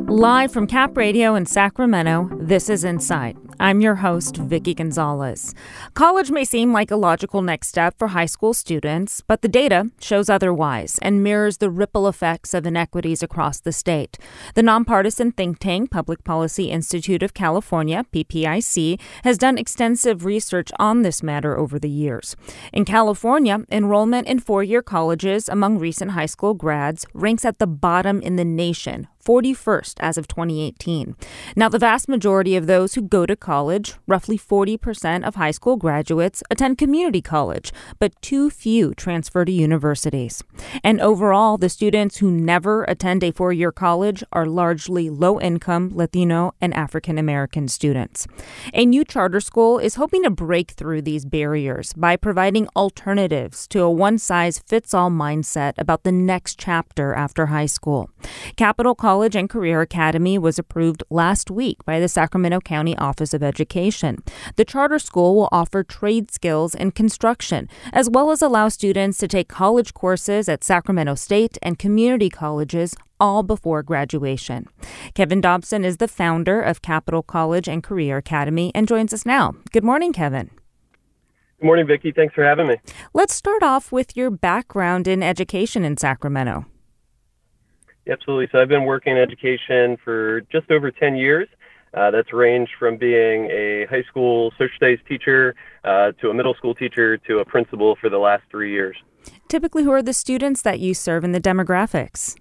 Live from Cap Radio in Sacramento, this is Insight. I'm your host, Vicky Gonzalez. College may seem like a logical next step for high school students, but the data shows otherwise and mirrors the ripple effects of inequities across the state. The nonpartisan think tank Public Policy Institute of California, PPIC, has done extensive research on this matter over the years. In California, enrollment in four-year colleges among recent high school grads ranks at the bottom in the nation, 41st as of 2018. Now, the vast majority of those who go to college, roughly 40% of high school graduates, attend community college, but too few transfer to universities. And overall, the students who never attend a four-year college are largely low-income Latino and African-American students. A new charter school is hoping to break through these barriers by providing alternatives to a one-size-fits-all mindset about the next chapter after high school. Capital College and Career Academy was approved last week by the Sacramento County Office of Education. The charter school will offer trade skills in construction, as well as allow students to take college courses at Sacramento State and community colleges all before graduation. Kevin Dobson is the founder of Capital College and Career Academy and joins us now. Good morning, Kevin. Good morning, Vicki. Thanks for having me. Let's start off with your background in education in Sacramento. Absolutely. So I've been working in education for just over 10 years. That's ranged from being a high school social studies teacher to a middle school teacher to a principal for the last 3 years. Typically, who are the students that you serve in the demographics?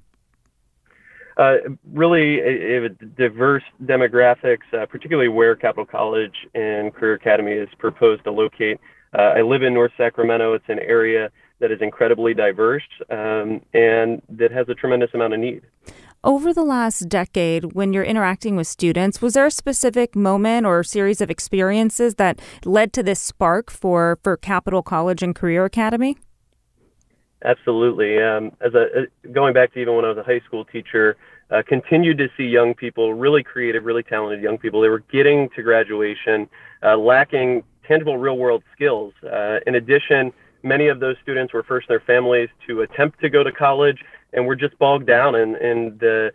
Really a diverse demographics, particularly where Capital College and Career Academy is proposed to locate. I live in North Sacramento. It's an area that is incredibly diverse and that has a tremendous amount of need. Over the last decade, when you're interacting with students, was there a specific moment or series of experiences that led to this spark for Capital College and Career Academy? Absolutely. Going back to even when I was a high school teacher, continued to see young people, really creative, really talented young people. They were getting to graduation, lacking tangible real-world skills. In addition, many of those students were first in their families to attempt to go to college, and were just bogged down in the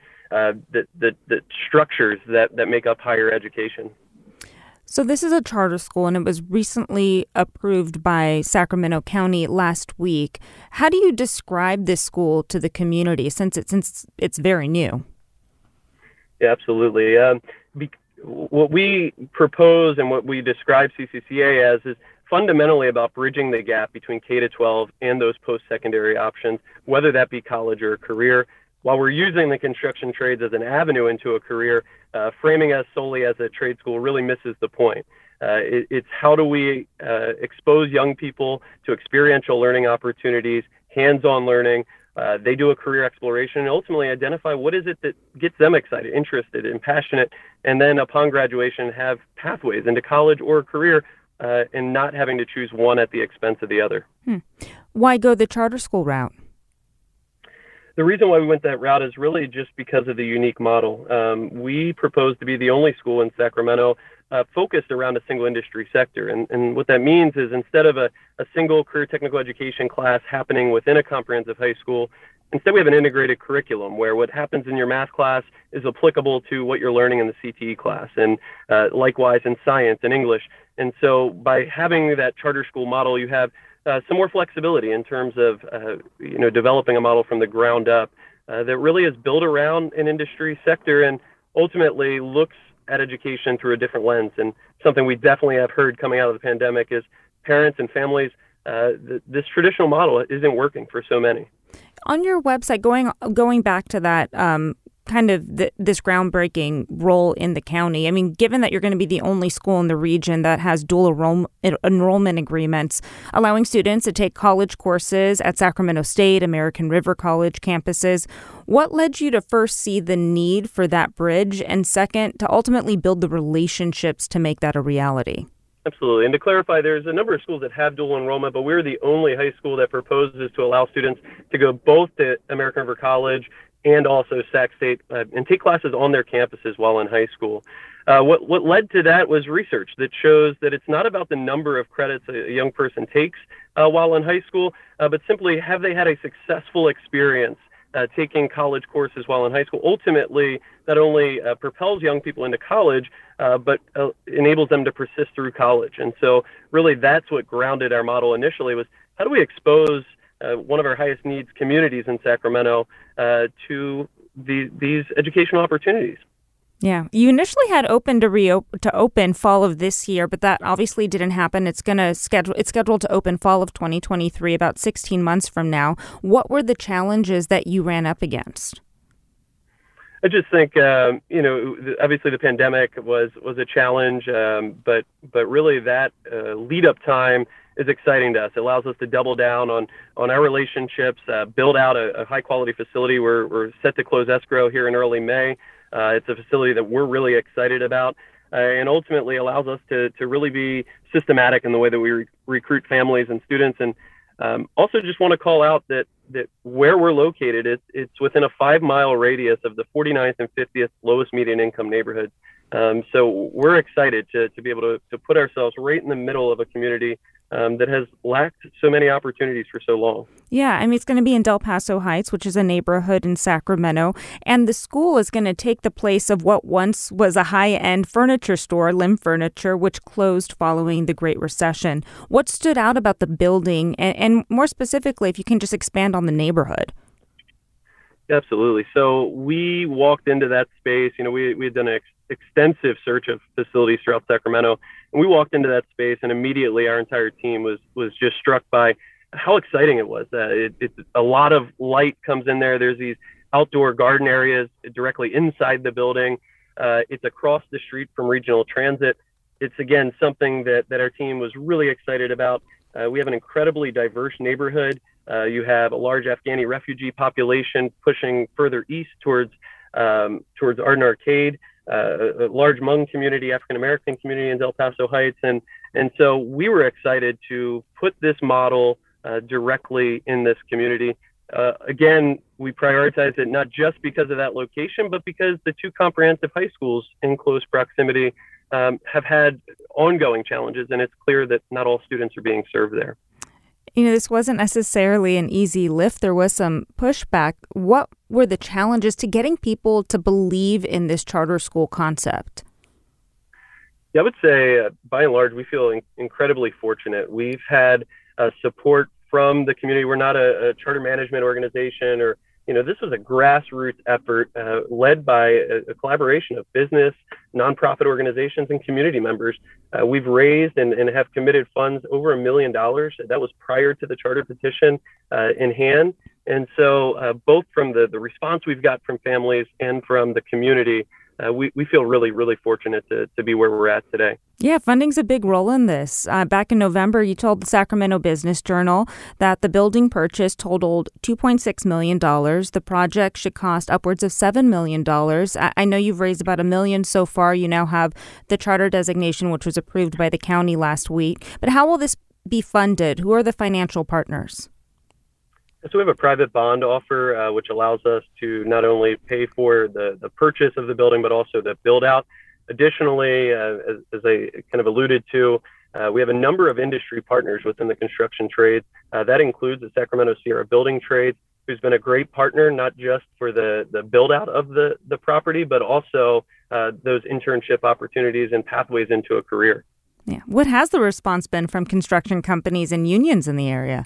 structures that make up higher education. So this is a charter school, and it was recently approved by Sacramento County last week. How do you describe this school to the community since it's very new? Yeah, absolutely. What we propose and what we describe CCCA as is fundamentally about bridging the gap between K-12 and those post-secondary options, whether that be college or a career. While we're using the construction trades as an avenue into a career, framing us solely as a trade school really misses the point. It's how do we expose young people to experiential learning opportunities, hands-on learning. They do a career exploration and ultimately identify what is it that gets them excited, interested, and passionate, and then upon graduation have pathways into college or a career and not having to choose one at the expense of the other. Why go the charter school route? The reason why we went that route is really just because of the unique model. We propose to be the only school in Sacramento focused around a single industry sector. And what that means is instead of a single career technical education class happening within a comprehensive high school, instead we have an integrated curriculum where what happens in your math class is applicable to what you're learning in the CTE class, and likewise in science and English. And so by having that charter school model, you have some more flexibility in terms of developing a model from the ground up that really is built around an industry sector and ultimately looks at education through a different lens. And something we definitely have heard coming out of the pandemic is parents and families, this traditional model isn't working for so many. On your website, going back to that this groundbreaking role in the county, I mean, given that you're going to be the only school in the region that has dual enrollment agreements, allowing students to take college courses at Sacramento State, American River College campuses, what led you to first see the need for that bridge, and second, to ultimately build the relationships to make that a reality? Absolutely. And to clarify, there's a number of schools that have dual enrollment, but we're the only high school that proposes to allow students to go both to American River College and also Sac State and take classes on their campuses while in high school. What led to that was research that shows that it's not about the number of credits a young person takes while in high school, but simply have they had a successful experience taking college courses while in high school ultimately not only propels young people into college, but enables them to persist through college. And so really that's what grounded our model initially was, how do we expose one of our highest needs communities in Sacramento to these educational opportunities? Yeah, you initially had to open fall of this year, but that obviously didn't happen. It's scheduled to open fall of 2023, about 16 months from now. What were the challenges that you ran up against? I just think, obviously the pandemic was a challenge, but really that lead up time is exciting to us. It allows us to double down on our relationships, build out a high quality facility. We're set to close escrow here in early May. It's a facility that we're really excited about, and ultimately allows us to really be systematic in the way that we recruit families and students. And also just want to call out that where we're located, it's within a 5-mile radius of the 49th and 50th lowest median income neighborhoods. So we're excited to be able to put ourselves right in the middle of a community that has lacked so many opportunities for so long. Yeah, I mean, it's going to be in Del Paso Heights, which is a neighborhood in Sacramento, and the school is going to take the place of what once was a high-end furniture store, Lim Furniture, which closed following the Great Recession. What stood out about the building, and more specifically, if you can just expand on the neighborhood? Absolutely. So we walked into that space. We had done an extensive search of facilities throughout Sacramento, and we walked into that space, and immediately our entire team was just struck by how exciting it was. It's a lot of light comes in there. There's these outdoor garden areas directly inside the building. It's across the street from regional transit. It's, again, something that our team was really excited about. We have an incredibly diverse neighborhood. You have a large Afghani refugee population pushing further east towards Arden Arcade, a large Hmong community, African-American community in Del Paso Heights. And so we were excited to put this model directly in this community. Again, we prioritized it not just because of that location, but because the two comprehensive high schools in close proximity have had ongoing challenges, and it's clear that not all students are being served there. This wasn't necessarily an easy lift. There was some pushback. What were the challenges to getting people to believe in this charter school concept? Yeah, I would say, by and large, we feel incredibly fortunate. We've had support from the community. We're not a charter management organization, or this was a grassroots effort led by a collaboration of business, nonprofit organizations, and community members. We've raised and have committed funds over $1 million. That was prior to the charter petition in hand. And so both from the response we've got from families and from the community, we feel really, really fortunate to be where we're at today. Yeah, funding's a big role in this. Back in November, you told the Sacramento Business Journal that the building purchase totaled $2.6 million. The project should cost upwards of $7 million. I know you've raised about $1 million so far. You now have the charter designation, which was approved by the county last week. But how will this be funded? Who are the financial partners? So we have a private bond offer, which allows us to not only pay for the purchase of the building, but also the build out. Additionally, as I kind of alluded to, we have a number of industry partners within the construction trades. That includes the Sacramento Sierra Building Trades, who's been a great partner, not just for the build out of the property, but also those internship opportunities and pathways into a career. Yeah. What has the response been from construction companies and unions in the area?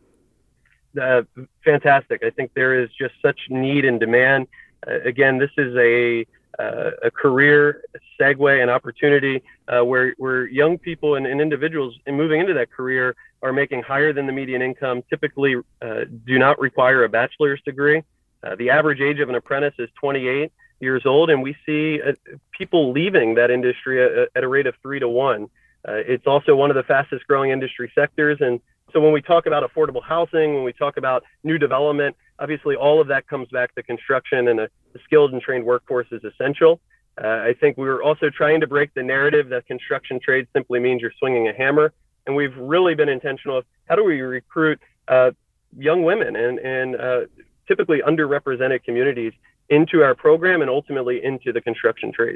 Fantastic. I think there is just such need and demand. Again, this is a career segue and opportunity where young people and individuals in moving into that career are making higher than the median income, typically do not require a bachelor's degree. The average age of an apprentice is 28 years old, and we see people leaving that industry at a rate of 3 to 1. It's also one of the fastest growing industry sectors. And so when we talk about affordable housing, when we talk about new development, obviously all of that comes back to construction, and a skilled and trained workforce is essential. I think we were also trying to break the narrative that construction trade simply means you're swinging a hammer. And we've really been intentional of how do we recruit young women and typically underrepresented communities into our program and ultimately into the construction trades.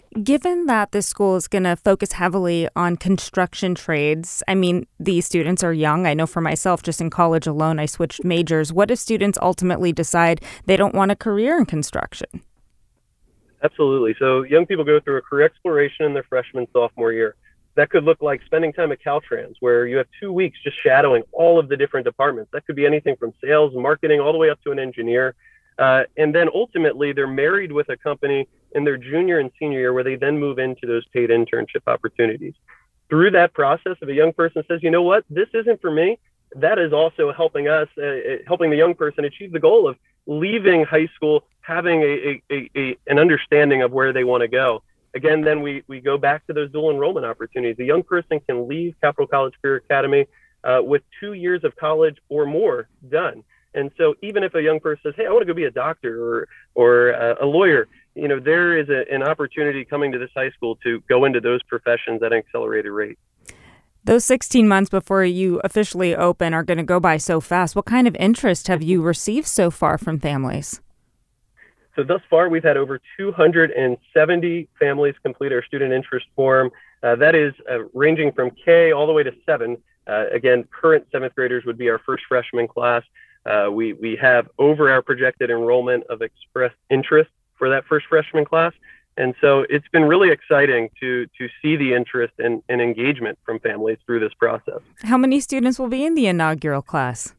Given that this school is going to focus heavily on construction trades, I mean, these students are young. I know for myself, just in college alone, I switched majors. What if students ultimately decide they don't want a career in construction? Absolutely. So young people go through a career exploration in their freshman, sophomore year. That could look like spending time at Caltrans, where you have 2 weeks just shadowing all of the different departments. That could be anything from sales, marketing, all the way up to an engineer. And then ultimately, they're married with a company in their junior and senior year, where they then move into those paid internship opportunities. Through that process, if a young person says, you know what, this isn't for me, that is also helping the young person achieve the goal of leaving high school, having an understanding of where they want to go. Again, then we go back to those dual enrollment opportunities. The young person can leave Capital College Career Academy with 2 years of college or more done. And so even if a young person says, hey, I want to go be a doctor or a lawyer, there is an opportunity coming to this high school to go into those professions at an accelerated rate. Those 16 months before you officially open are going to go by so fast. What kind of interest have you received so far from families? So thus far, we've had over 270 families complete our student interest form. That is ranging from K all the way to 7. Again, current 7th graders would be our first freshman class. We have over our projected enrollment of expressed interest for that first freshman class. And so it's been really exciting to see the interest and engagement from families through this process. How many students will be in the inaugural class?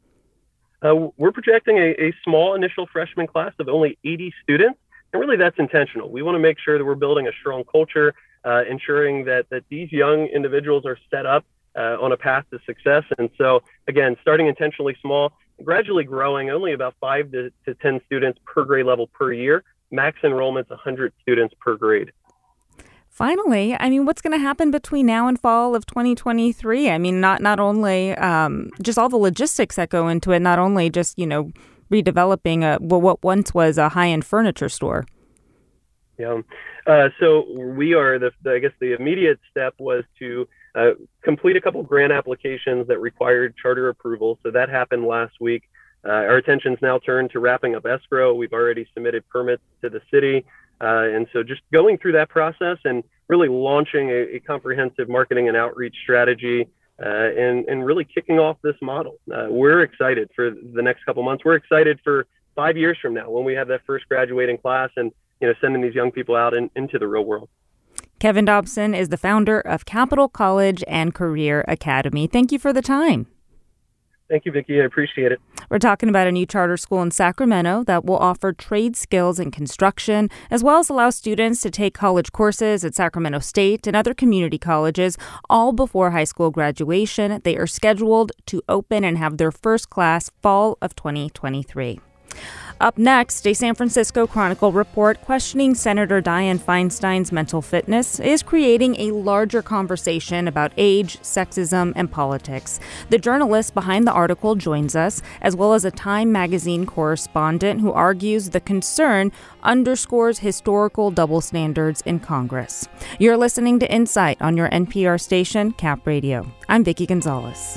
We're projecting a small initial freshman class of only 80 students. And really that's intentional. We want to make sure that we're building a strong culture, ensuring that these young individuals are set up on a path to success. And so, again, starting intentionally small, gradually growing, only about 5 to 10 students per grade level per year. Max enrollment's 100 students per grade. Finally, I mean, what's going to happen between now and fall of 2023? I mean, not only just all the logistics that go into it, not only just, redeveloping what once was a high-end furniture store. Yeah. So we are, the immediate step was to complete a couple grant applications that required charter approval. So that happened last week. Our attention's now turned to wrapping up escrow. We've already submitted permits to the city. And so just going through that process and really launching a comprehensive marketing and outreach strategy and really kicking off this model. We're excited for the next couple months. We're excited for 5 years from now when we have that first graduating class and sending these young people out into the real world. Kevin Dobson is the founder of Capital College and Career Academy. Thank you for the time. Thank you, Vicki. I appreciate it. We're talking about a new charter school in Sacramento that will offer trade skills in construction, as well as allow students to take college courses at Sacramento State and other community colleges, all before high school graduation. They are scheduled to open and have their first class fall of 2023. Up next, a San Francisco Chronicle report questioning Senator Dianne Feinstein's mental fitness is creating a larger conversation about age, sexism, and politics. The journalist behind the article joins us, as well as a Time magazine correspondent who argues the concern underscores historical double standards in Congress. You're listening to Insight on your NPR station, Cap Radio. I'm Vicki Gonzalez.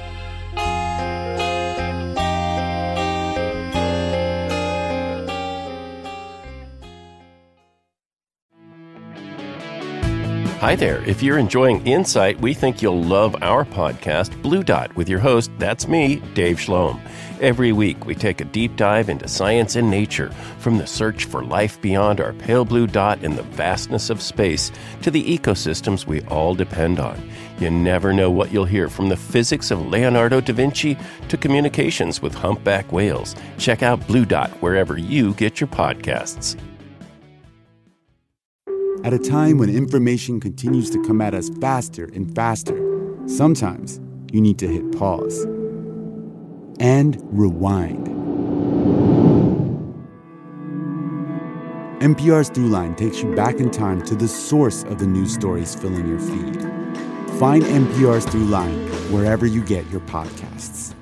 Hi there. If you're enjoying Insight, we think you'll love our podcast, Blue Dot, with your host, that's me, Dave Schloem. Every week, we take a deep dive into science and nature, from the search for life beyond our pale blue dot in the vastness of space to the ecosystems we all depend on. You never know what you'll hear, from the physics of Leonardo da Vinci to communications with humpback whales. Check out Blue Dot wherever you get your podcasts. At a time when information continues to come at us faster and faster, sometimes you need to hit pause and rewind. NPR's Throughline takes you back in time to the source of the news stories filling your feed. Find NPR's Throughline wherever you get your podcasts.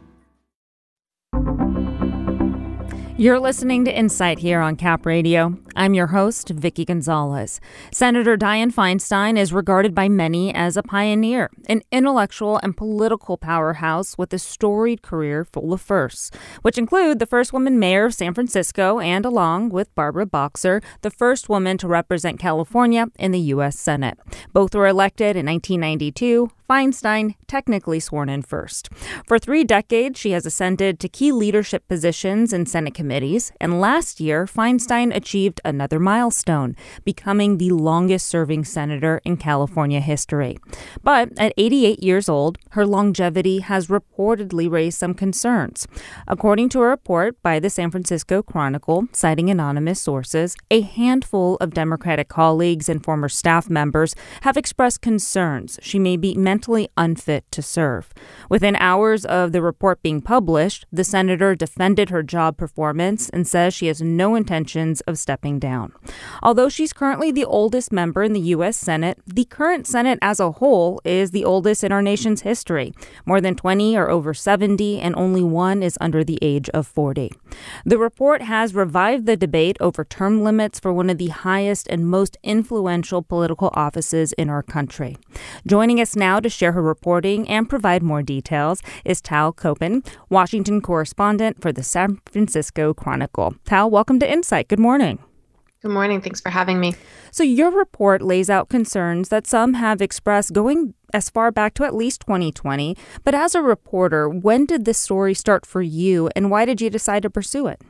You're listening to Insight here on Cap Radio. I'm your host, Vicki Gonzalez. Senator Dianne Feinstein is regarded by many as a pioneer, an intellectual and political powerhouse with a storied career full of firsts, which include the first woman mayor of San Francisco and, along with Barbara Boxer, the first woman to represent California in the U.S. Senate. Both were elected in 1992. Feinstein technically sworn in first. For 3 decades, she has ascended to key leadership positions in Senate committees, and last year, Feinstein achieved another milestone, becoming the longest-serving senator in California history. But at 88 years old, her longevity has reportedly raised some concerns. According to a report by the San Francisco Chronicle, citing anonymous sources, a handful of Democratic colleagues and former staff members have expressed concerns she may be mentally unfit to serve. Within hours of the report being published, the senator defended her job performance and says she has no intentions of stepping down. Although she's currently the oldest member in the U.S. Senate, the current Senate as a whole is the oldest in our nation's history. More than 20 are over 70, and only one is under the age of 40. The report has revived the debate over term limits for one of the highest and most influential political offices in our country. Joining us now to share her reporting and provide more details is Tal Koppen, Washington correspondent for the San Francisco Chronicle. Tal, welcome to Insight. Good morning. Good morning. Thanks for having me. So your report lays out concerns that some have expressed going as far back to at least 2020. But as a reporter, when did this story start for you, and why did you decide to pursue it?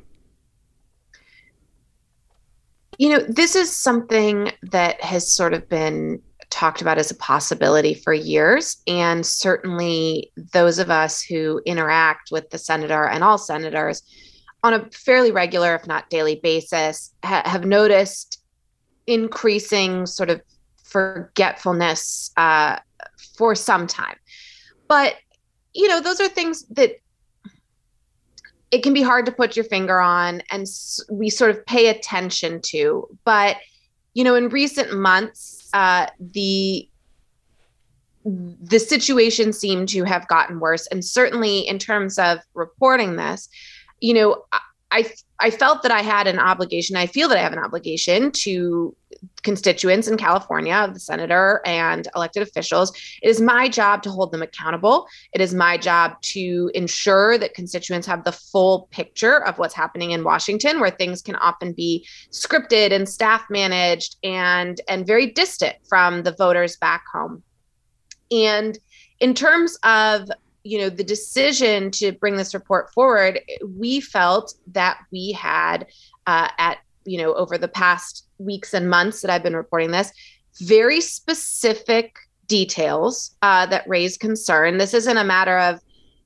You know, this is something that has sort of been talked about as a possibility for years. And certainly those of us who interact with the senator and all senators on a fairly regular, if not daily basis, have noticed increasing sort of forgetfulness for some time. But, you know, those are things that it can be hard to put your finger on and we sort of pay attention to. But, you know, in recent months, the situation seemed to have gotten worse. And certainly in terms of reporting this, you know, I felt that I had an obligation. I feel that I have an obligation to constituents in California, the senator and elected officials. It is my job to hold them accountable. It is my job to ensure that constituents have the full picture of what's happening in Washington, where things can often be scripted and staff managed and very distant from the voters back home. And in terms of the decision to bring this report forward, we felt that we had over the past weeks and months that I've been reporting this, very specific details that raise concern. This isn't a matter of,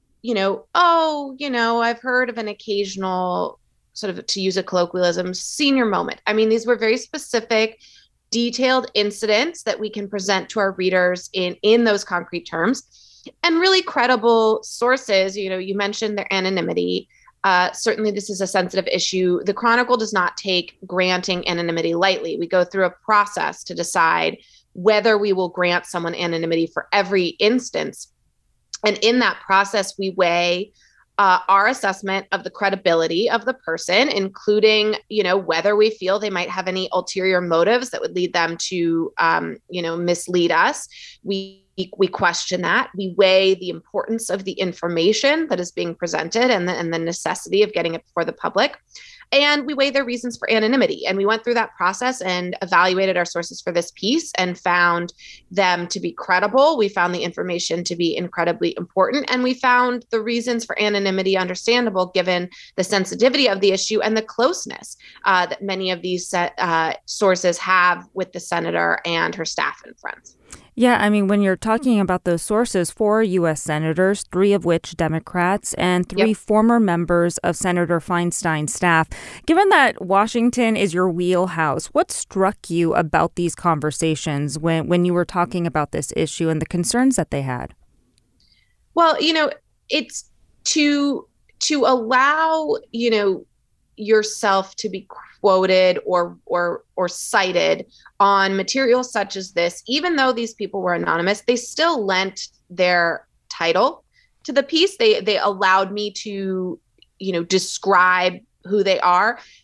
I've heard of an occasional sort of, to use a colloquialism, senior moment. I mean, these were very specific, detailed incidents that we can present to our readers in those concrete terms. And really credible sources. You mentioned their anonymity. Certainly, this is a sensitive issue. The Chronicle does not take granting anonymity lightly. We go through a process to decide whether we will grant someone anonymity for every instance. And in that process, we weigh our assessment of the credibility of the person, including, whether we feel they might have any ulterior motives that would lead them to, mislead us. We question that. We weigh the importance of the information that is being presented and the necessity of getting it before the public. And we weigh their reasons for anonymity. And we went through that process and evaluated our sources for this piece and found them to be credible. We found the information to be incredibly important. And we found the reasons for anonymity understandable given the sensitivity of the issue and the closeness that many of these sources have with the senator and her staff and friends. Yeah, I mean, when you're talking about those sources, 4 U.S. senators, 3 of which Democrats, and 3 former members of Senator Feinstein's staff. Given that Washington is your wheelhouse, what struck you about these conversations when you were talking about this issue and the concerns that they had? Well, it's to allow, yourself to be quoted or cited on material such as this, even though these people were anonymous, they still lent their title to the piece. They allowed me to, describe who they are.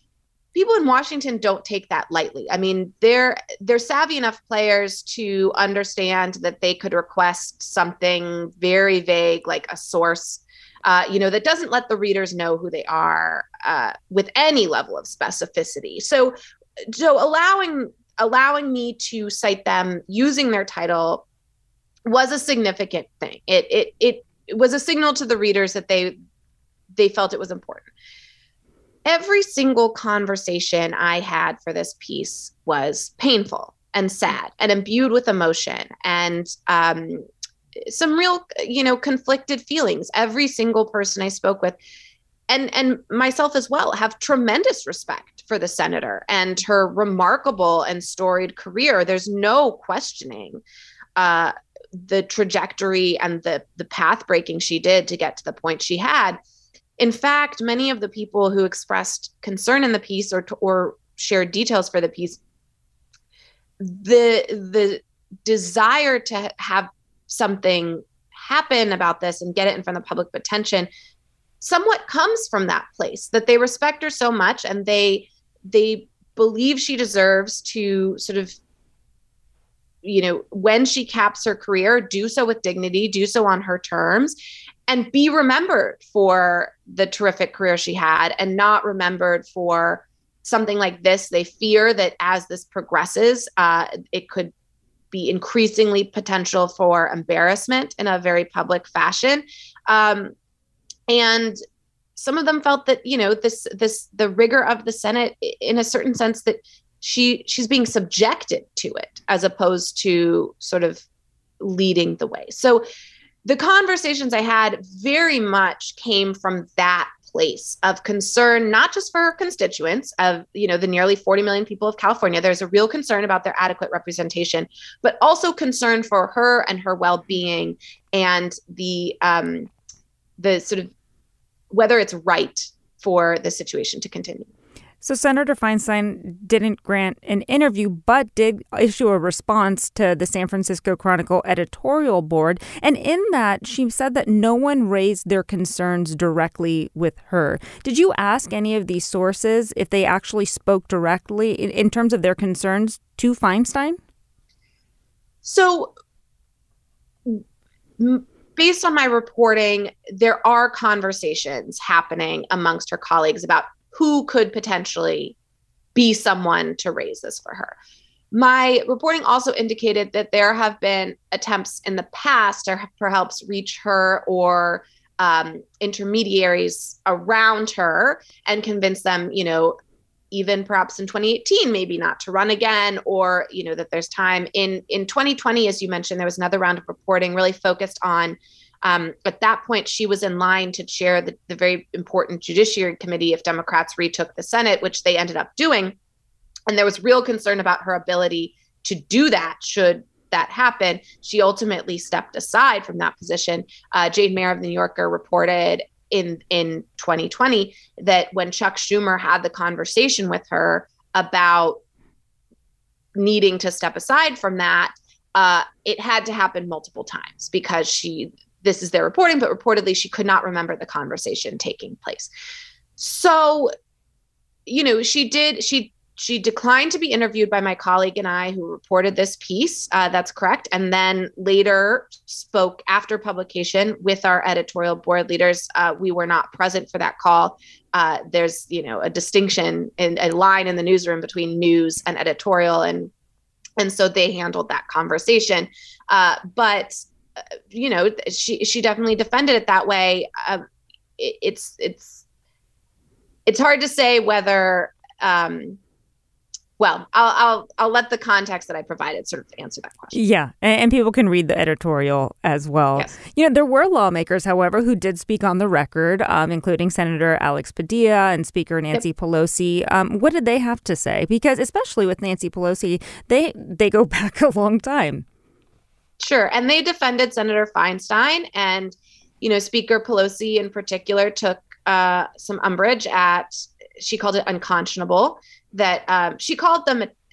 people in Washington don't take that lightly. I mean, they're savvy enough players to understand that they could request something very vague, like a source, that doesn't let the readers know who they are with any level of specificity. So allowing me to cite them using their title was a significant thing. It was a signal to the readers that they felt it was important. Every single conversation I had for this piece was painful and sad and imbued with emotion and some real, conflicted feelings. Every single person I spoke with, and myself as well, have tremendous respect for the senator and her remarkable and storied career. There's no questioning the trajectory and the path breaking she did to get to the point she had. In fact, many of the people who expressed concern in the piece or shared details for the piece, the desire to have something happen about this and get it in front of public attention somewhat comes from that place, that they respect her so much and they believe she deserves to sort of, when she caps her career, do so with dignity, do so on her terms, and be remembered for the terrific career she had and not remembered for something like this. They fear that as this progresses, it could be increasingly potential for embarrassment in a very public fashion. And some of them felt that, the rigor of the Senate, in a certain sense, that she's being subjected to it as opposed to sort of leading the way. So the conversations I had very much came from that place of concern, not just for her constituents of, the nearly 40 million people of California. There's a real concern about their adequate representation, but also concern for her and her well-being and the sort of whether it's right for the situation to continue. So Senator Feinstein didn't grant an interview, but did issue a response to the San Francisco Chronicle editorial board. And in that, she said that no one raised their concerns directly with her. Did you ask any of these sources if they actually spoke directly in terms of their concerns to Feinstein? So based on my reporting, there are conversations happening amongst her colleagues about who could potentially be someone to raise this for her. My reporting also indicated that there have been attempts in the past to perhaps reach her or intermediaries around her and convince them, even perhaps in 2018, maybe not to run again, or, that there's time. In 2020, as you mentioned, there was another round of reporting really focused on at that point, she was in line to chair the very important Judiciary Committee if Democrats retook the Senate, which they ended up doing. And there was real concern about her ability to do that should that happen. She ultimately stepped aside from that position. Jade Mayer of The New Yorker reported in 2020 that when Chuck Schumer had the conversation with her about needing to step aside from that, it had to happen multiple times because this is their reporting, but reportedly she could not remember the conversation taking place. So, she declined to be interviewed by my colleague and I who reported this piece. That's correct. And then later spoke after publication with our editorial board leaders. We were not present for that call. There's, a distinction and a line in the newsroom between news and editorial. And so they handled that conversation. But she definitely defended it that way. It's hard to say whether, I'll let the context that I provided sort of answer that question. Yeah, and people can read the editorial as well. Yes. There were lawmakers, however, who did speak on the record, including Senator Alex Padilla and Speaker Nancy Pelosi. What did they have to say? Because especially with Nancy Pelosi, they go back a long time. Sure. And they defended Senator Feinstein, and, Speaker Pelosi in particular took some umbrage at, she called it unconscionable, that she called them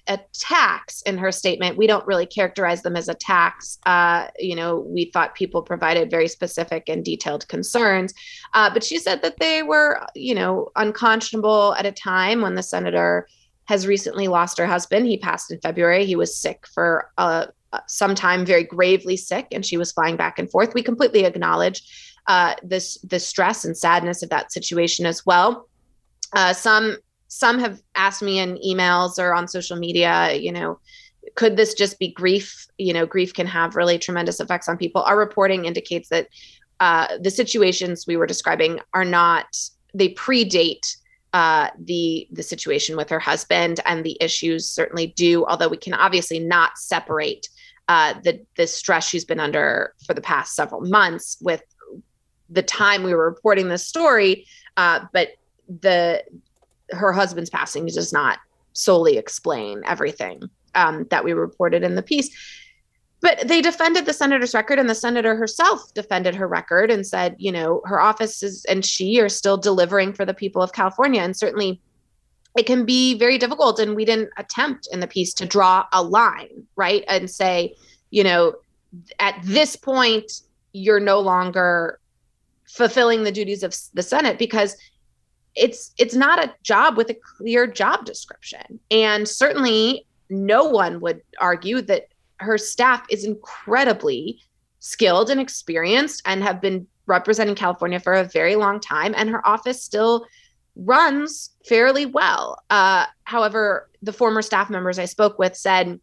attacks in her statement. We don't really characterize them as attacks. We thought people provided very specific and detailed concerns. But she said that they were, unconscionable at a time when the senator has recently lost her husband. He passed in February. He was sick for some time, very gravely sick, and she was flying back and forth. We completely acknowledge the stress and sadness of that situation as well. Some have asked me in emails or on social media, could this just be grief? Grief can have really tremendous effects on people. Our reporting indicates that the situations we were describing they predate the situation with her husband, and the issues certainly do, although we can obviously not separate the stress she's been under for the past several months with the time we were reporting this story. But her husband's passing does not solely explain everything that we reported in the piece. But they defended the senator's record, and the senator herself defended her record and said, her office and she are still delivering for the people of California. And certainly it can be very difficult. And we didn't attempt in the piece to draw a line, right? And say, at this point, you're no longer fulfilling the duties of the Senate, because it's not a job with a clear job description. And certainly no one would argue that her staff is incredibly skilled and experienced and have been representing California for a very long time. And her office still runs fairly well. However, the former staff members I spoke with said,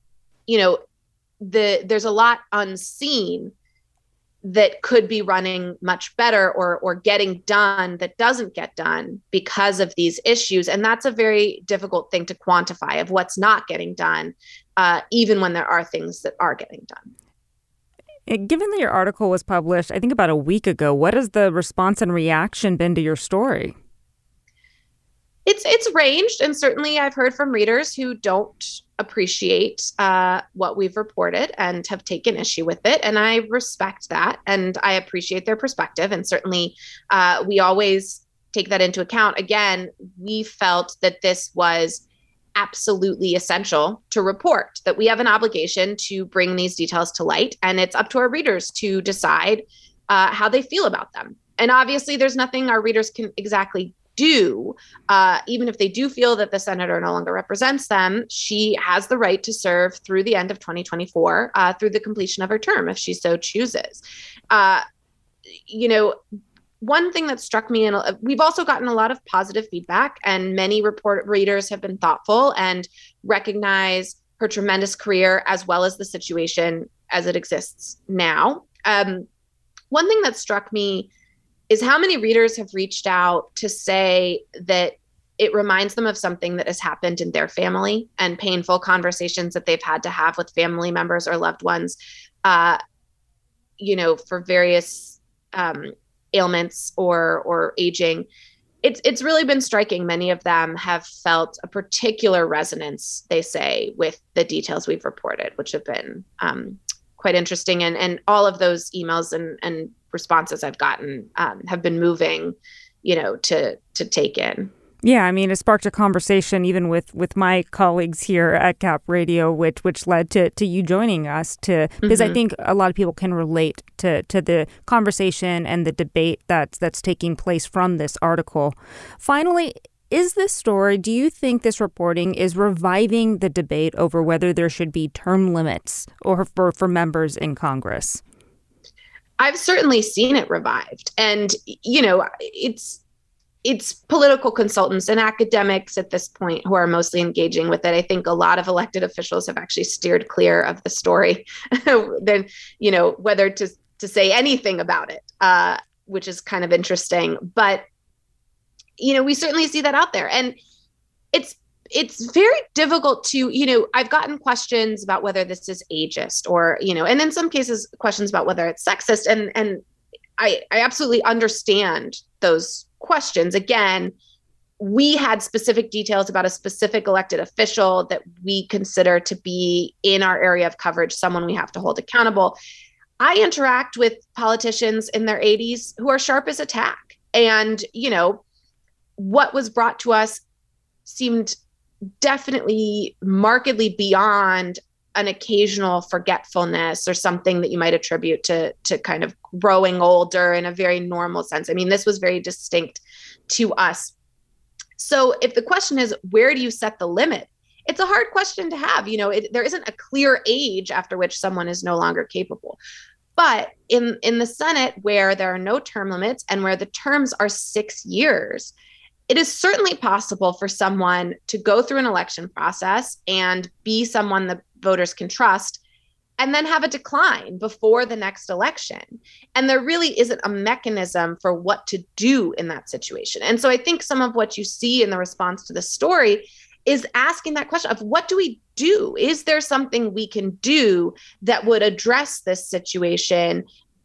there's a lot unseen that could be running much better or getting done that doesn't get done because of these issues. And that's a very difficult thing to quantify, of what's not getting done, even when there are things that are getting done. Given that your article was published, I think about a week ago, what has the response and reaction been to your story? It's ranged, and certainly I've heard from readers who don't appreciate what we've reported and have taken issue with it, and I respect that, and I appreciate their perspective, and certainly we always take that into account. Again, we felt that this was absolutely essential to report, that we have an obligation to bring these details to light, and it's up to our readers to decide how they feel about them. And obviously there's nothing our readers can exactly do, even if they do feel that the senator no longer represents them. She has the right to serve through the end of 2024, through the completion of her term, if she so chooses. One thing that struck me, and we've also gotten a lot of positive feedback, and many readers have been thoughtful and recognize her tremendous career as well as the situation as it exists now. One thing that struck me is how many readers have reached out to say that it reminds them of something that has happened in their family and painful conversations that they've had to have with family members or loved ones, for various ailments or aging. It's really been striking. Many of them have felt a particular resonance, they say, with the details we've reported, which have been quite interesting. And all of those emails and responses I've gotten have been moving, to take in. Yeah, I mean, it sparked a conversation even with my colleagues here at Cap Radio, which led to you joining us because I think a lot of people can relate to the conversation and the debate that's taking place from this article. Finally, do you think this reporting is reviving the debate over whether there should be term limits or for members in Congress? I've certainly seen it revived. And, it's political consultants and academics at this point who are mostly engaging with it. I think a lot of elected officials have actually steered clear of the story than, whether to say anything about it, which is kind of interesting. But, we certainly see that out there. And it's very difficult to, I've gotten questions about whether this is ageist or, and in some cases questions about whether it's sexist. And I absolutely understand those questions. Again, we had specific details about a specific elected official that we consider to be in our area of coverage, someone we have to hold accountable. I interact with politicians in their 80s who are sharp as a tack. And, what was brought to us seemed definitely markedly beyond an occasional forgetfulness or something that you might attribute to kind of growing older in a very normal sense. I mean, this was very distinct to us. So if the question is, where do you set the limit? It's a hard question to have. There isn't a clear age after which someone is no longer capable. But in the Senate, where there are no term limits and where the terms are 6 years, it is certainly possible for someone to go through an election process and be someone the voters can trust and then have a decline before the next election. And there really isn't a mechanism for what to do in that situation. And so I think some of what you see in the response to the story is asking that question of, what do we do? Is there something we can do that would address this situation?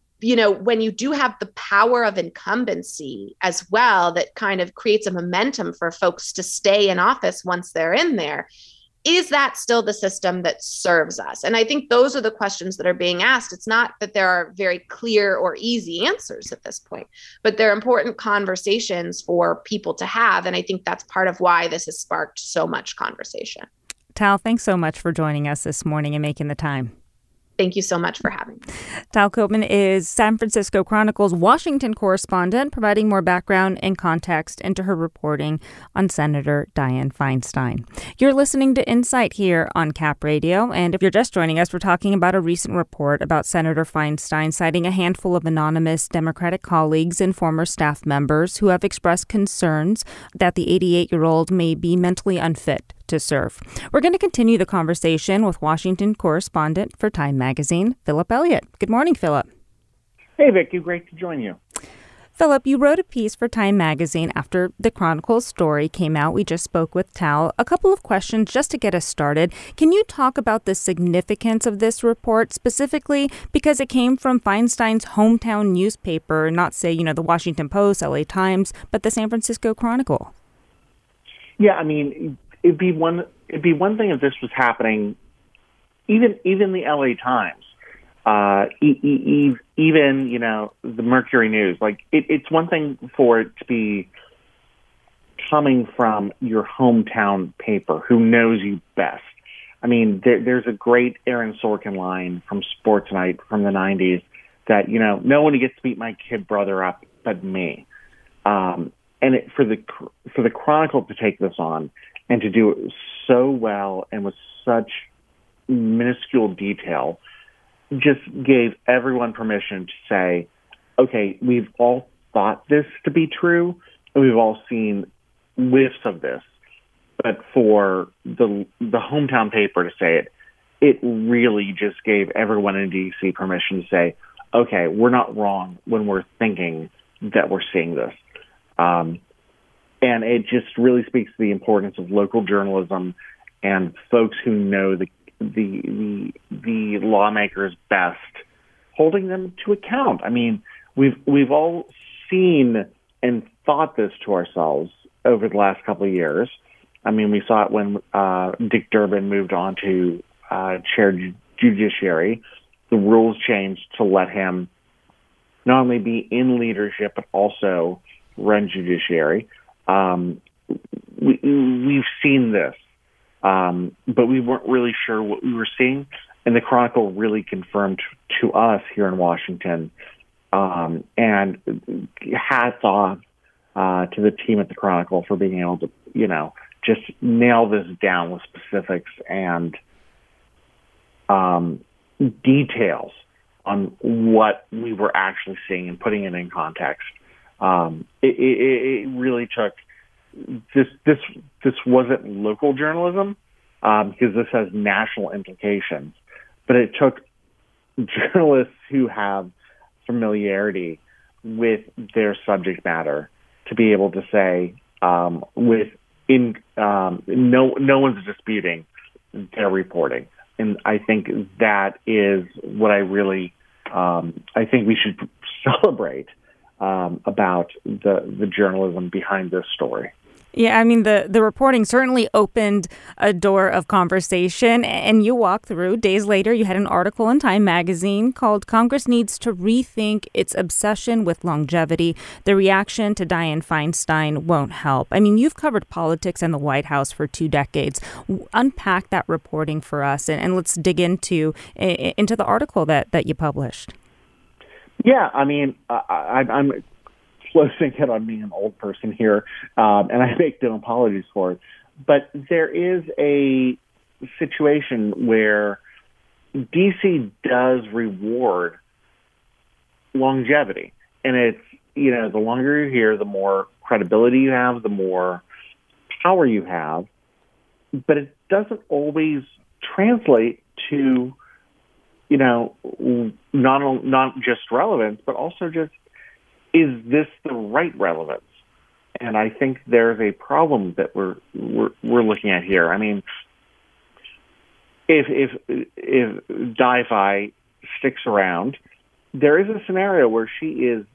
When you do have the power of incumbency as well, that kind of creates a momentum for folks to stay in office once they're in there. Is that still the system that serves us? And I think those are the questions that are being asked. It's not that there are very clear or easy answers at this point, but they're important conversations for people to have. And I think that's part of why this has sparked so much conversation. Tal, thanks so much for joining us this morning and making the time. Thank you so much for having me. Tal Koopman is San Francisco Chronicle's Washington correspondent, providing more background and context into her reporting on Senator Dianne Feinstein. You're listening to Insight here on Cap Radio, and if you're just joining us, we're talking about a recent report about Senator Feinstein citing a handful of anonymous Democratic colleagues and former staff members who have expressed concerns that the 88-year-old may be mentally unfit to serve. We're going to continue the conversation with Washington correspondent for Time Magazine, Philip Elliott. Good morning, Philip. Hey, Vicki. Great to join you. Philip, you wrote a piece for Time Magazine after the Chronicle's story came out. We just spoke with Tal. A couple of questions just to get us started. Can you talk about the significance of this report, specifically because it came from Feinstein's hometown newspaper, not say, the Washington Post, LA Times, but the San Francisco Chronicle? Yeah, I mean, it'd be one thing if this was happening, even the LA Times, even the Mercury News. Like it's one thing for it to be coming from your hometown paper, who knows you best. I mean, there's a great Aaron Sorkin line from Sports Night from the '90s that no one gets to beat my kid brother up but me. And for the Chronicle to take this on and to do it so well and with such minuscule detail just gave everyone permission to say, okay, we've all thought this to be true, and we've all seen whiffs of this. But for the hometown paper to say it, it really just gave everyone in D.C. permission to say, okay, we're not wrong when we're thinking that we're seeing this. And it just really speaks to the importance of local journalism and folks who know the lawmakers best, holding them to account. I mean, we've all seen and thought this to ourselves over the last couple of years. I mean, we saw it when Dick Durbin moved on to chair judiciary. The rules changed to let him not only be in leadership but also run judiciary. We've seen this, but we weren't really sure what we were seeing, and the Chronicle really confirmed to us here in Washington. And hats off to the team at the Chronicle for being able to, just nail this down with specifics and details on what we were actually seeing and putting it in context. It really took this wasn't local journalism because this has national implications, but it took journalists who have familiarity with their subject matter to be able to say no one's disputing their reporting. And I think that is what I really I think we should celebrate about the journalism behind this story. Yeah, I mean, the reporting certainly opened a door of conversation, and you walked through. Days later, you had an article in Time magazine called "Congress Needs to Rethink Its Obsession with Longevity. The Reaction to Dianne Feinstein Won't Help." I mean, you've covered politics and the White House for 2 decades. Unpack that reporting for us, and let's dig into the article that you published. Yeah, I mean, I'm closing in on being an old person here, and I make no apologies for it. But there is a situation where DC does reward longevity. And it's, the longer you're here, the more credibility you have, the more power you have. But it doesn't always translate to, not just relevance, but also just, is this the right relevance? And I think there's a problem that we're looking at here. I mean, if Di-Fi sticks around, there is a scenario where she is,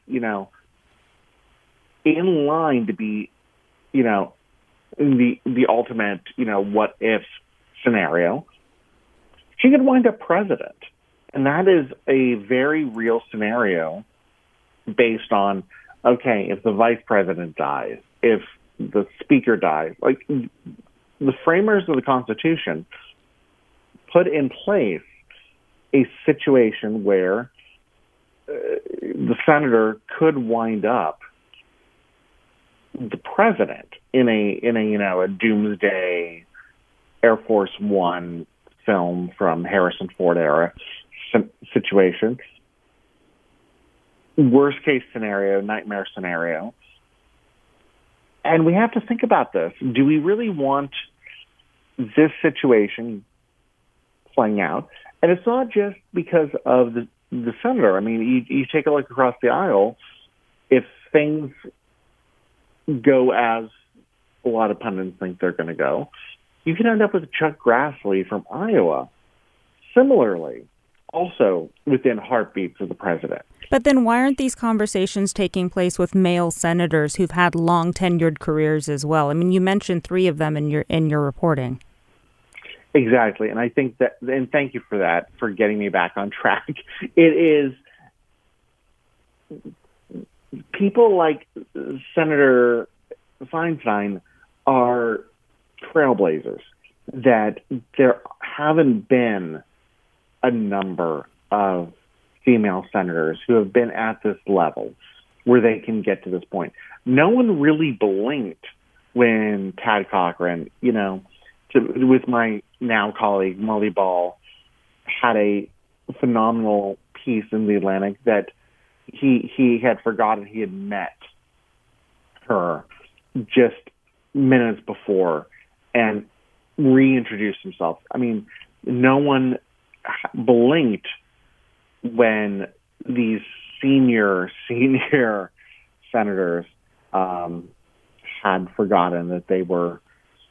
in line to be, in the ultimate, what if scenario. She could wind up president, and that is a very real scenario. Based on, okay, if the vice president dies, if the speaker dies, like the framers of the Constitution put in place a situation where the senator could wind up the president in a doomsday Air Force One film from Harrison Ford era situation. Worst case scenario, nightmare scenario. And we have to think about this. Do we really want this situation playing out? And it's not just because of the senator. I mean, you take a look across the aisle, if things go as a lot of pundits think they're going to go, you can end up with Chuck Grassley from Iowa. Similarly, also within heartbeats of the president. But then why aren't these conversations taking place with male senators who've had long tenured careers as well? I mean, you mentioned 3 of them in your reporting. Exactly. And I think that, and thank you for that, for getting me back on track. It is people like Senator Feinstein are trailblazers, that there haven't been a number of female senators who have been at this level where they can get to this point. No one really blinked when Tad Cochran, with my now colleague Molly Ball, had a phenomenal piece in The Atlantic that he had forgotten he had met her just minutes before and reintroduced himself. I mean, no one blinked when these senior senators had forgotten that they were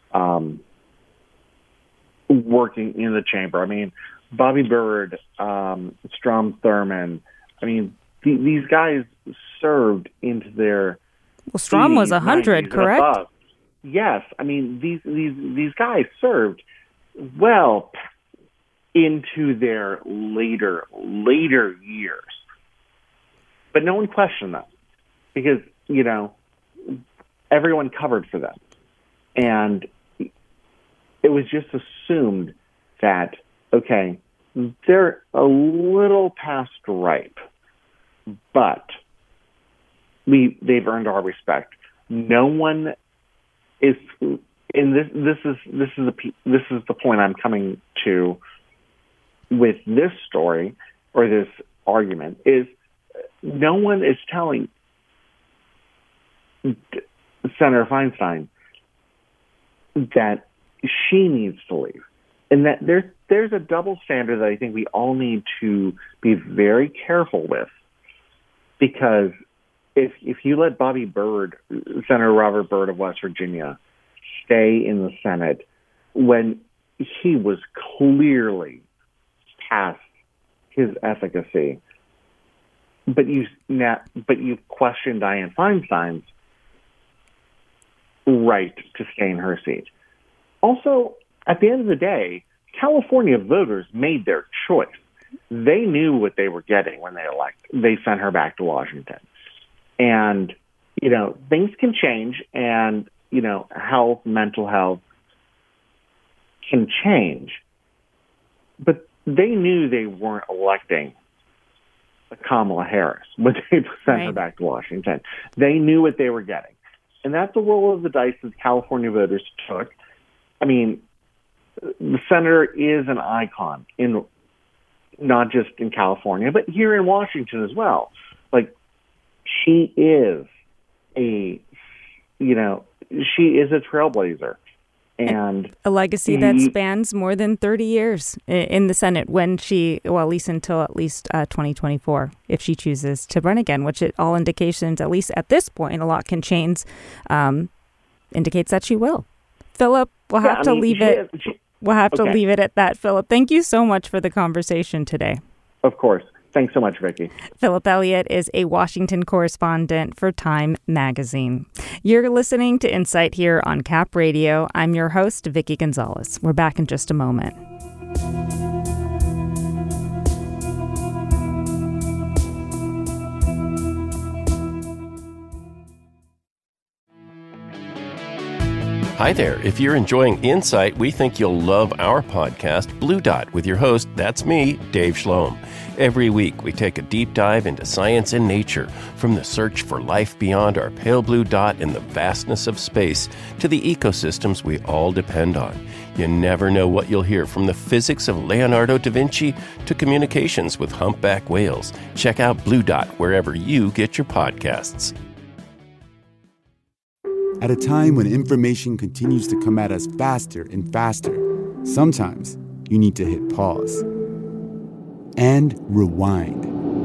working in the chamber. I mean, Bobby Byrd, Strom Thurmond. I mean, these guys served into their. Well, Strom was 100, correct? Above. Yes, I mean these guys served well into their later years, but no one questioned them because everyone covered for them, and it was just assumed that okay, they're a little past ripe, but they've earned our respect. No one is, and this is the point I'm coming to with this story or this argument, is no one is telling Senator Feinstein that she needs to leave, and that there's a double standard that I think we all need to be very careful with, because if you let Bobby Byrd, Senator Robert Byrd of West Virginia, stay in the Senate when he was clearly past his efficacy, but you question Dianne Feinstein's, right to stay in her seat. Also, at the end of the day, California voters made their choice. They knew what they were getting when they sent her back to Washington. And, things can change, and, health, mental health can change. But they knew they weren't electing Kamala Harris when they sent her back to Washington. They knew what they were getting. And that's a roll of the dice that California voters took. I mean, the senator is an icon not just in California, but here in Washington as well. Like, she is a trailblazer. And a legacy that spans more than 30 years in the Senate at least until 2024, if she chooses to run again, which all indications, at least at this point, a lot can change, indicates that she will. Philip, we'll have to leave it. We'll have to leave it at that, Philip. Thank you so much for the conversation today. Of course. Thanks so much, Vicki. Philip Elliott is a Washington correspondent for Time Magazine. You're listening to Insight here on Cap Radio. I'm your host, Vicki Gonzalez. We're back in just a moment. Hi there. If you're enjoying Insight, we think you'll love our podcast, Blue Dot, with your host, that's me, Dave Schloem. Every week, we take a deep dive into science and nature, from the search for life beyond our pale blue dot in the vastness of space to the ecosystems we all depend on. You never know what you'll hear, from the physics of Leonardo da Vinci to communications with humpback whales. Check out Blue Dot wherever you get your podcasts. At a time when information continues to come at us faster and faster, sometimes you need to hit pause and rewind.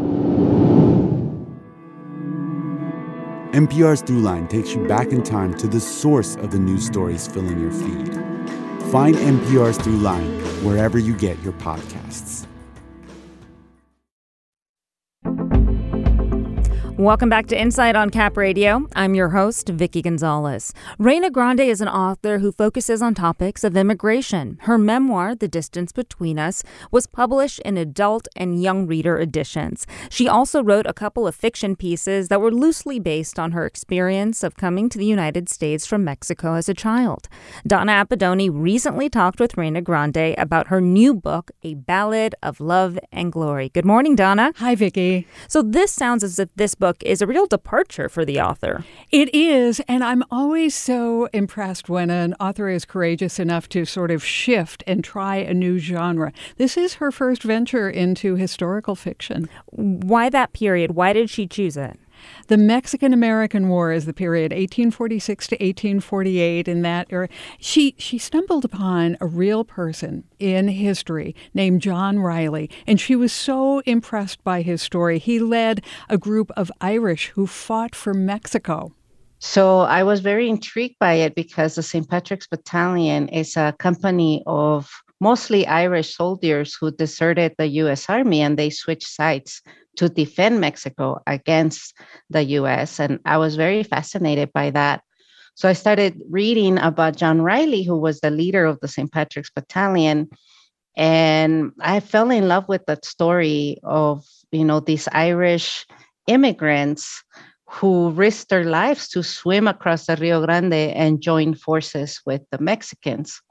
NPR's Throughline takes you back in time to the source of the news stories filling your feed. Find NPR's Throughline wherever you get your podcasts. Welcome back to Insight on Cap Radio. I'm your host, Vicki Gonzalez. Reina Grande is an author who focuses on topics of immigration. Her memoir, The Distance Between Us, was published in adult and young reader editions. She also wrote a couple of fiction pieces that were loosely based on her experience of coming to the United States from Mexico as a child. Donna Appadoni recently talked with Reina Grande about her new book, A Ballad of Love and Glory. Good morning, Donna. Hi, Vicki. So this sounds as if this book is a real departure for the author. It is, and I'm always so impressed when an author is courageous enough to sort of shift and try a new genre. This is her first venture into historical fiction. Why that period? Why did she choose it? The Mexican-American War is the period 1846 to 1848. In that era, she stumbled upon a real person in history named John Riley, and she was so impressed by his story. He led a group of Irish who fought for Mexico. So I was very intrigued by it because the St. Patrick's Battalion is a company of mostly Irish soldiers who deserted the U.S. Army, and they switched sides to defend Mexico against the U.S. And I was very fascinated by that. So I started reading about John Riley, who was the leader of the St. Patrick's Battalion. And I fell in love with that story of, these Irish immigrants who risked their lives to swim across the Rio Grande and join forces with the Mexicans.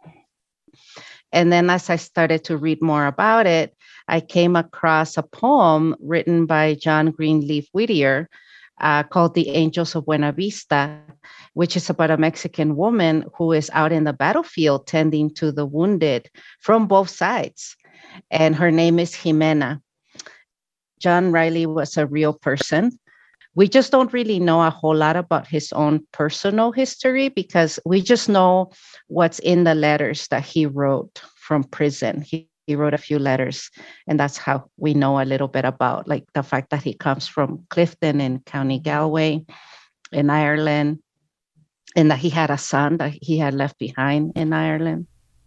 And then as I started to read more about it, I came across a poem written by John Greenleaf Whittier called The Angels of Buena Vista, which is about a Mexican woman who is out in the battlefield tending to the wounded from both sides. And her name is Jimena. John Riley was a real person. We just don't really know a whole lot about his own personal history because we just know what's in the letters that he wrote from prison. He wrote a few letters, and that's how we know a little bit about the fact that he comes from Clifton in County Galway in Ireland, and that he had a son that he had left behind in Ireland.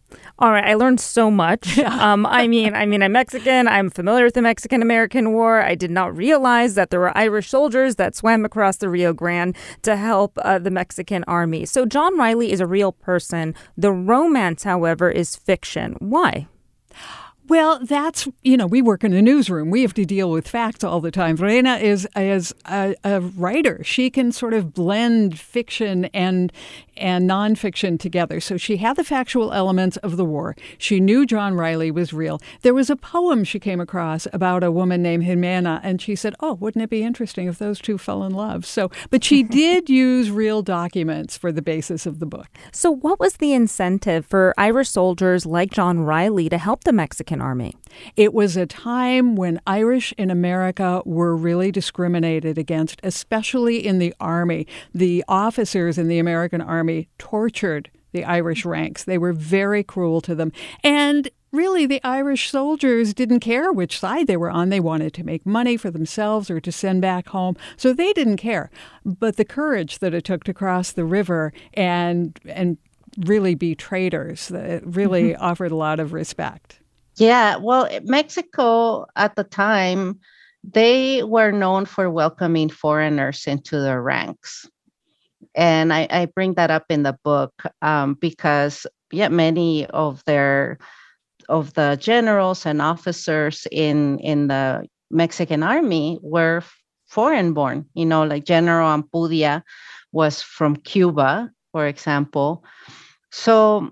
All right, I learned so much. I'm Mexican. I'm familiar with the Mexican-American War. I did not realize that there were Irish soldiers that swam across the Rio Grande to help the Mexican army. So John Riley is a real person. The romance, however, is fiction. Why? Well, that's, we work in a newsroom. We have to deal with facts all the time. Reina is a writer. She can sort of blend fiction and nonfiction together. So she had the factual elements of the war. She knew John Riley was real. There was a poem she came across about a woman named Jimena, and she said, oh, wouldn't it be interesting if those two fell in love? But she did use real documents for the basis of the book. So what was the incentive for Irish soldiers like John Riley to help the Mexican army? It was a time when Irish in America were really discriminated against, especially in the army. The officers in the American army tortured the Irish ranks. They were very cruel to them. And really, the Irish soldiers didn't care which side they were on. They wanted to make money for themselves or to send back home. So they didn't care. But the courage that it took to cross the river and really be traitors, it really offered a lot of respect. Yeah, well, Mexico at the time, they were known for welcoming foreigners into their ranks. And I bring that up in the book because many of the generals and officers in the Mexican army were foreign born. Like General Ampudia was from Cuba, for example. So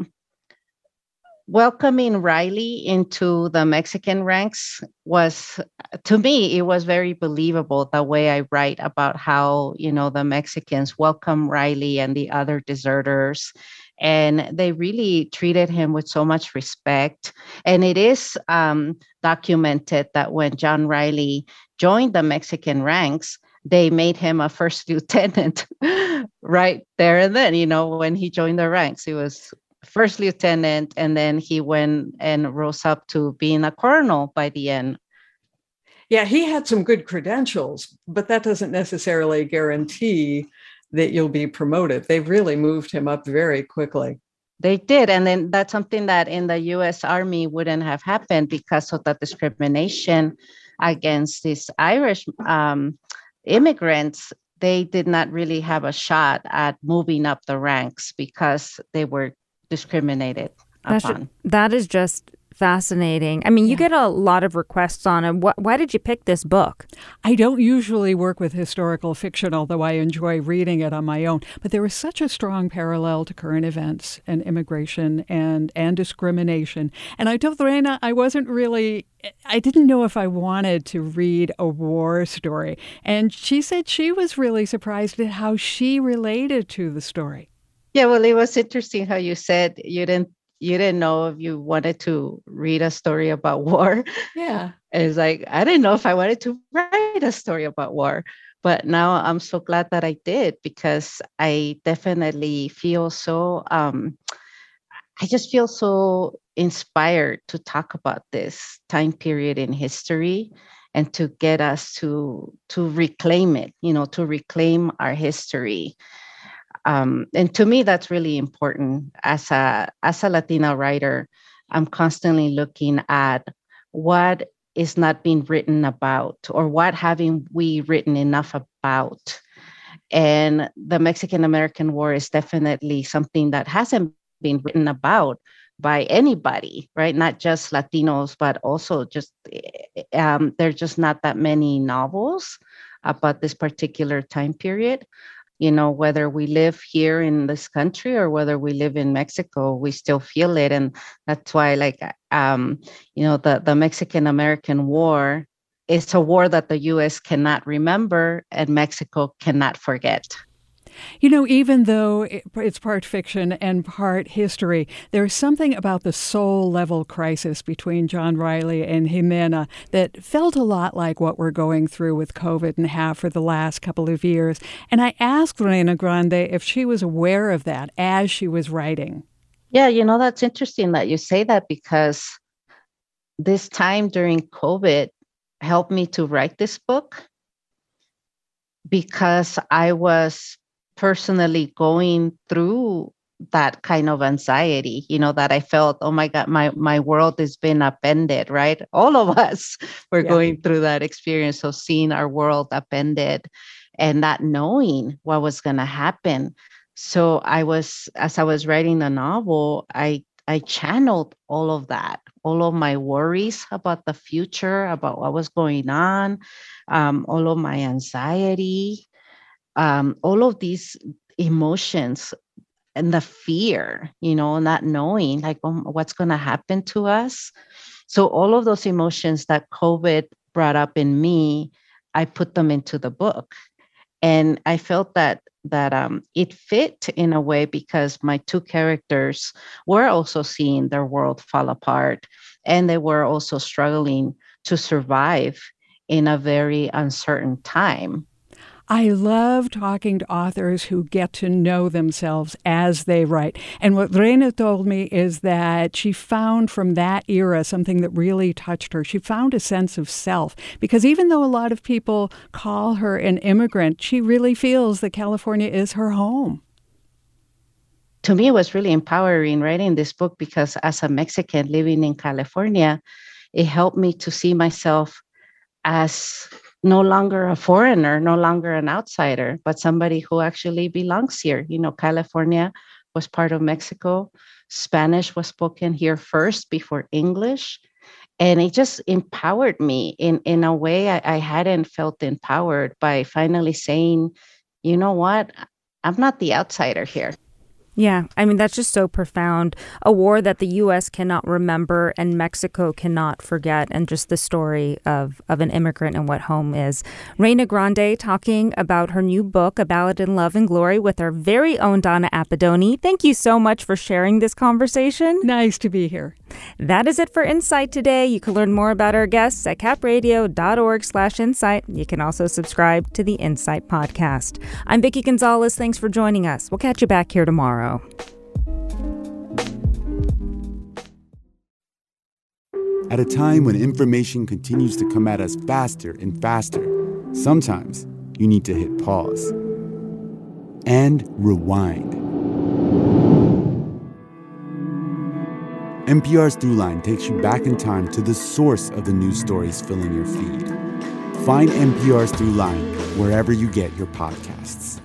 welcoming Riley into the Mexican ranks was, to me, it was very believable the way I write about how, the Mexicans welcome Riley and the other deserters. And they really treated him with so much respect. And it is documented that when John Riley joined the Mexican ranks, they made him a first lieutenant right there and then, when he joined the ranks. He was first lieutenant, and then he went and rose up to being a colonel by the end. Yeah, he had some good credentials, but that doesn't necessarily guarantee that you'll be promoted. They really moved him up very quickly. They did. And then that's something that in the U.S. Army wouldn't have happened because of the discrimination against these Irish immigrants. They did not really have a shot at moving up the ranks because they were discriminated upon. That is just fascinating. I mean, you get a lot of requests on it. Why did you pick this book? I don't usually work with historical fiction, although I enjoy reading it on my own. But there was such a strong parallel to current events and immigration and discrimination. And I told Reina I didn't know if I wanted to read a war story. And she said she was really surprised at how she related to the story. Yeah, well, it was interesting how you said you didn't know if you wanted to read a story about war. Yeah. It's like, I didn't know if I wanted to write a story about war. But now I'm so glad that I did, because I definitely feel so, I just feel so inspired to talk about this time period in history and to get us to reclaim it, to reclaim our history. And to me, that's really important. As a Latina writer, I'm constantly looking at what is not being written about, or what haven't we written enough about. And the Mexican-American War is definitely something that hasn't been written about by anybody, right? Not just Latinos, but also just there's just not that many novels about this particular time period. Whether we live here in this country or whether we live in Mexico, we still feel it. And that's why, the Mexican-American War is a war that the U.S. cannot remember and Mexico cannot forget. Even though it's part fiction and part history, there's something about the soul-level crisis between John Riley and Jimena that felt a lot like what we're going through with COVID and have for the last couple of years. And I asked Reina Grande if she was aware of that as she was writing. Yeah, that's interesting that you say that, because this time during COVID helped me to write this book, because I was personally going through that kind of anxiety, that I felt, oh my God, my world has been upended, right? All of us were going through that experience of seeing our world upended and not knowing what was going to happen. So as I was writing the novel, I channeled all of that, all of my worries about the future, about what was going on, all of my anxiety, all of these emotions and the fear, not knowing like what's going to happen to us. So all of those emotions that COVID brought up in me, I put them into the book. And I felt that it fit in a way because my two characters were also seeing their world fall apart, and they were also struggling to survive in a very uncertain time. I love talking to authors who get to know themselves as they write. And what Reina told me is that she found from that era something that really touched her. She found a sense of self, because even though a lot of people call her an immigrant, she really feels that California is her home. To me, it was really empowering writing this book because as a Mexican living in California, it helped me to see myself as no longer a foreigner, no longer an outsider, but somebody who actually belongs here. California was part of Mexico. Spanish was spoken here first before English. And it just empowered me in a way I hadn't felt empowered by finally saying, you know what? I'm not the outsider here. Yeah, I mean, that's just so profound. A war that the U.S. cannot remember and Mexico cannot forget, and just the story of an immigrant and what home is. Reina Grande talking about her new book, A Ballad in Love and Glory, with our very own Donna Appadoni. Thank you so much for sharing this conversation. Nice to be here. That is it for Insight today. You can learn more about our guests at capradio.org/insight. You can also subscribe to the Insight podcast. I'm Vicki Gonzalez. Thanks for joining us. We'll catch you back here tomorrow. At a time when information continues to come at us faster and faster, sometimes you need to hit pause and rewind. NPR's Throughline takes you back in time to the source of the news stories filling your feed. Find NPR's Throughline wherever you get your podcasts.